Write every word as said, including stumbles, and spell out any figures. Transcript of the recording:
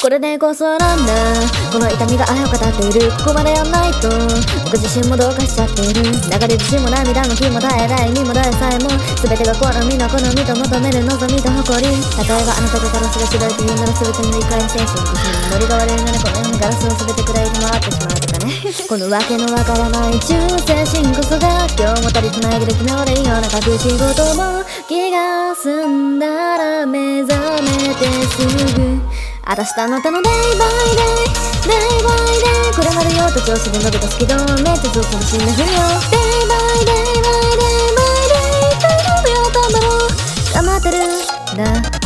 これでこそなんだ、この痛みが愛を語っている。ここまでやんないと僕自身もどうかしちゃっている。流れ星も涙も気も耐えない身もどえさえも全てが好みの好みと求める望みと誇り。例えばあなたがガラスが白いというなら全ての理解に精神的にノリが悪いならこの世にガラスを全て砕いて回ってしまうとかねこのわけのわからない忠誠心こそが今日も足りてないけど昨日でいいような隠し事も気が済んだら目覚めてすぐあたしたあなたのデイバイデイデイバイデイこれまでよと調子で伸びたスキドめっちゃずっと死んだふりよデイバイデイバイデイバイデイ大丈夫よたんだろう頑張ってるんだ